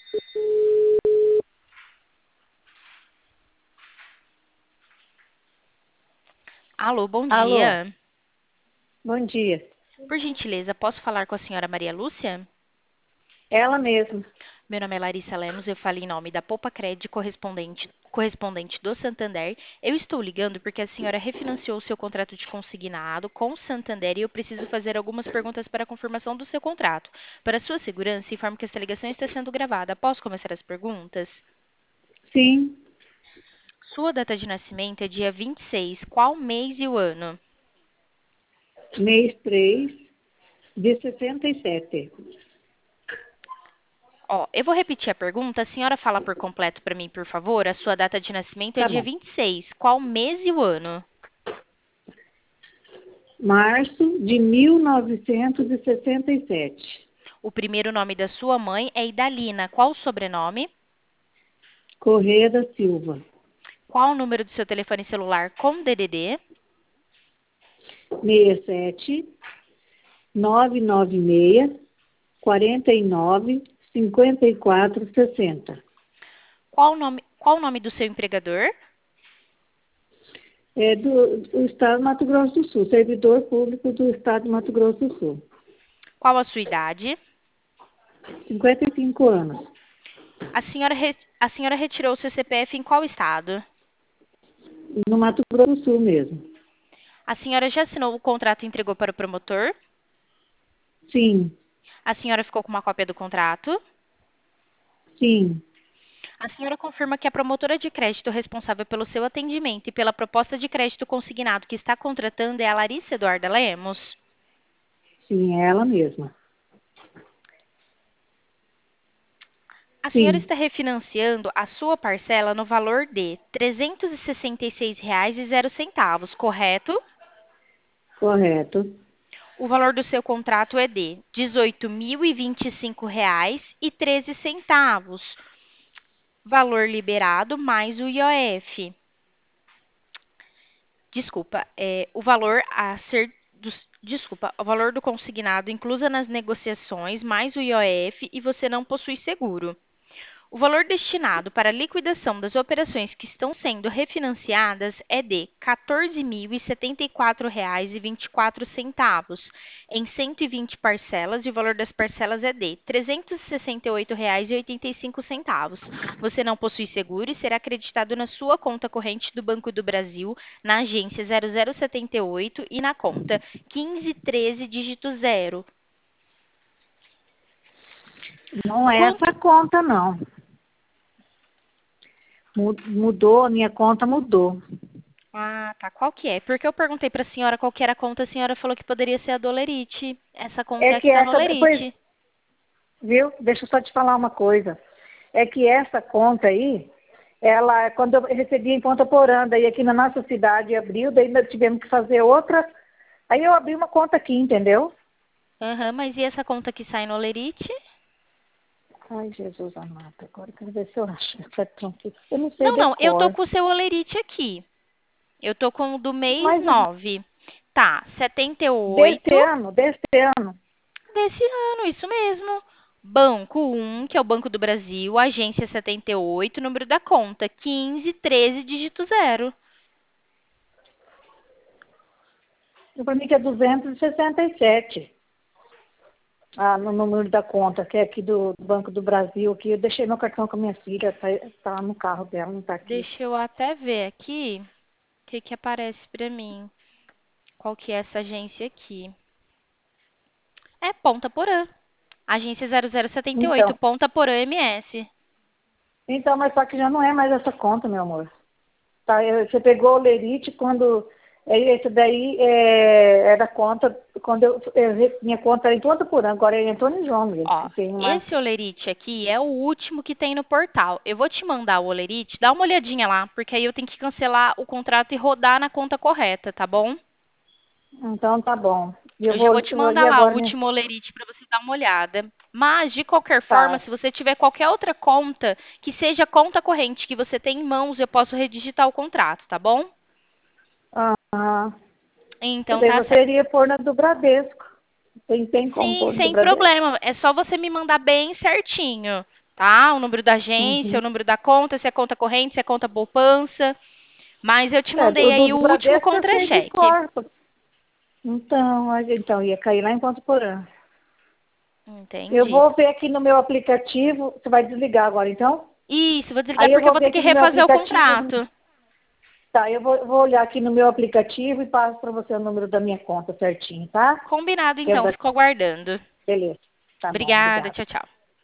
Alô, bom Alô, dia. bom dia. Por gentileza, posso falar com a senhora Maria Lúcia? Ela mesma. Meu nome é Larissa Lemos, eu falo em nome da Poupa Cred correspondente do Santander. Eu estou ligando porque a senhora refinanciou o seu contrato de consignado com o Santander e eu preciso fazer algumas perguntas para a confirmação do seu contrato. Para sua segurança, informo que esta ligação está sendo gravada. Posso começar as perguntas? Sim, Sua data de nascimento é dia 26. Qual mês e o ano? mês 3 de 67. Ó, eu vou repetir a pergunta. A senhora fala por completo para mim, por favor. A sua data de nascimento é Tá dia bom. 26. Qual mês e o ano? Março de 1967. O primeiro nome da sua mãe é Idalina. Qual o sobrenome? Correia da Silva. Qual o número do seu telefone celular com DDD? 67 996 49 54 60. Qual o nome do seu empregador? É do Estado do Mato Grosso do Sul, servidor público do Estado do Mato Grosso do Sul. Qual a sua idade? 55 anos. A senhora retirou o seu CPF em qual estado? No Mato Grosso do Sul mesmo. A senhora já assinou o contrato e entregou para o promotor? Sim, A senhora ficou com uma cópia do contrato? sim, A senhora confirma que a promotora de crédito responsável pelo seu atendimento e pela proposta de crédito consignado que está contratando é a Larissa Eduarda Lemos? sim, é ela mesma. A senhora Sim, está refinanciando a sua parcela no valor de R$ 366,00, correto? correto. O valor do seu contrato é de R$ 18.025,13, valor liberado mais o IOF. Desculpa, o valor a ser desculpa, o valor do consignado inclusa nas negociações mais o IOF e você não possui seguro. O valor destinado para a liquidação das operações que estão sendo refinanciadas é de R$ 14.074,24 em 120 parcelas e o valor das parcelas é de R$ 368,85. Você não possui seguro e será acreditado na sua conta corrente do Banco do Brasil, na agência 0078 e na conta 1513 dígito 0. Não é Quanto essa conta, não. Mudou, a minha conta mudou. Ah, tá. Qual que é? Porque eu perguntei pra senhora qual que era a conta, a senhora falou que poderia ser a do Olerite. Essa conta É é a que que tá no essa, pois, Olerite. viu? Deixa eu só te falar uma coisa. É que essa conta aí, ela, quando eu recebi em Ponta Porã, daí aqui na nossa cidade abriu, daí nós tivemos que fazer outra. Aí eu abri uma conta aqui, entendeu? Aham, mas e essa conta que sai no Olerite? Ai, Jesus amado, agora eu quero ver se eu acho essa conta. Eu não sei Não, não, eu tô decor. com o seu Olerite aqui. Eu tô com o do mês Mas 9. Tá, 78 desse ano, desse ano, isso mesmo. Banco 1, que é o Banco do Brasil, agência 78, número da conta 1513 dígito 0. para mim que é 267. Ah, no número da conta, que é aqui do Banco do Brasil, aqui. Eu deixei meu cartão com a minha filha, tá no carro dela, não tá aqui. Deixa eu até ver aqui o que que aparece pra mim. Qual que é essa agência aqui? É Ponta Porã. Agência 0078, Então, Ponta Porã MS. mas só que já não é mais essa conta, meu amor. Tá, você pegou o Lerite quando. Esse daí era conta, quando minha conta era em Ponta Porã, agora é em Antônio João mesmo, Ó, que tem uma. esse olerite aqui é o último que tem no portal. Eu vou te mandar o olerite, dá uma olhadinha lá, porque aí eu tenho que cancelar o contrato e rodar na conta correta, tá bom? Então tá bom. E eu Eu já vou, vou te eu vou mandar ir lá o agora, né? último olerite para você dar uma olhada. Mas, de qualquer forma, Tá. se você tiver qualquer outra conta que seja conta corrente que você tem em mãos, eu posso redigitar o contrato, tá bom? Ah, Então daí tá você certo. iria pôr na do Bradesco. Tem como Sim, pôr no do sem Bradesco? problema. É só você me mandar bem certinho. tá? O número da agência, o Uhum. número da conta, se é conta corrente, se é conta poupança. Mas eu te É, mandei aí do o último Bradesco eu sei de contra-cheque. cor. Então, ia cair lá em Ponto Porã. Eu Entendi. vou ver aqui no meu aplicativo. Você vai desligar agora, então? Isso, vou desligar Aí eu porque eu vou vou ver ter que aqui no meu refazer o aplicativo. contrato. Tá, eu vou olhar aqui no meu aplicativo e passo para você o número da minha conta certinho, tá? Combinado, Que é então. da... Ficou aguardando. Beleza. Tá bom, Obrigada, obrigada. tchau, tchau.